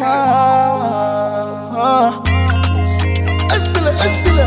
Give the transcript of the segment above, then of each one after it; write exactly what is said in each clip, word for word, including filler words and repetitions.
Ah, Estile, estile.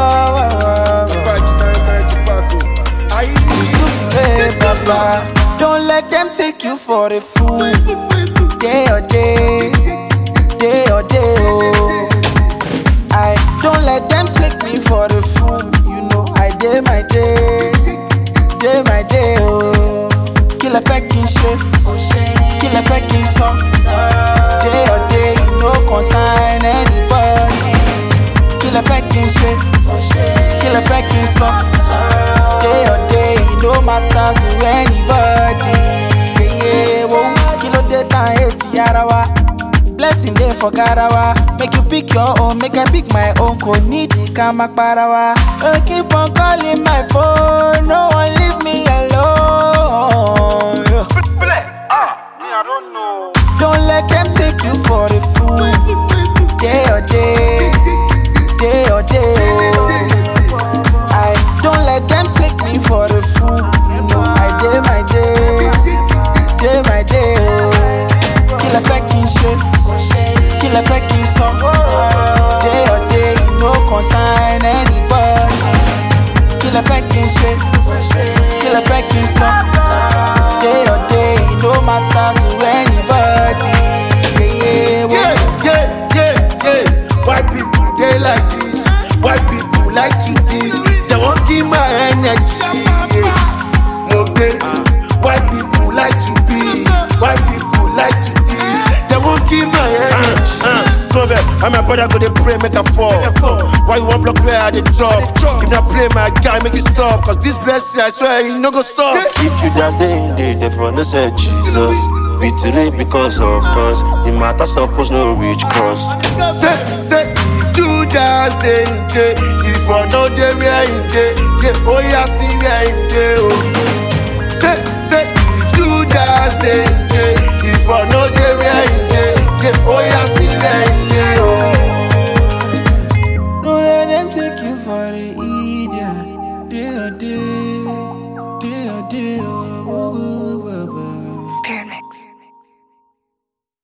Yusuf, Baba. Don't let them take you for a fool. Day or day, day or day, oh. I don't let them take me for a fool. You know I day my day, day my day, oh. Kill a fucking shit, kill a fucking song. Day or day, no consign anybody. Kill a fucking shit, kill a fucking song. Day or day, no matter to anybody. Yeah, yeah, whoa. Kilo data hate yarawa. Blessing day for Garawa. Make you pick your own, make I pick my own. Ko need the kamak parawa. Oh, keep on calling my phone. No one leave me alone. Yeah. I don't know. Don't let them take you for a fool. Day or day, day or day, oh. I don't let them take me for a fool. You know I day my day, day my day, oh. Kill a fucking shit, kill a fucking song. Day or day, no consign anybody. Kill a fucking shit, kill a fucking song. Day or day, no matter to anybody. Yeah, Yeah, yeah, yeah, yeah. White people, they like this. White people like to this. They won't give my energy. Yeah. No, they. White people like to be. White people like to this. They won't give my energy. Uh, uh. Come back, and my brother go to pray, make a fall. Why you want block where I the drop? If not play my guy, make it stop. Cause this blessing, I swear, he no go stop. If you dance day in day, therefore no say Jesus. Be today because of us. The matter suppose no reach cross. Say, say, if you dance day in day, if for no day where in day, yeah, oh yeah, see where in day, oh. Say, say, if you dance day in day, if for no day where in day, yeah, oh yeah, see where in day, oh. don't let them take you for the idiot. Day or day, day or day, oh.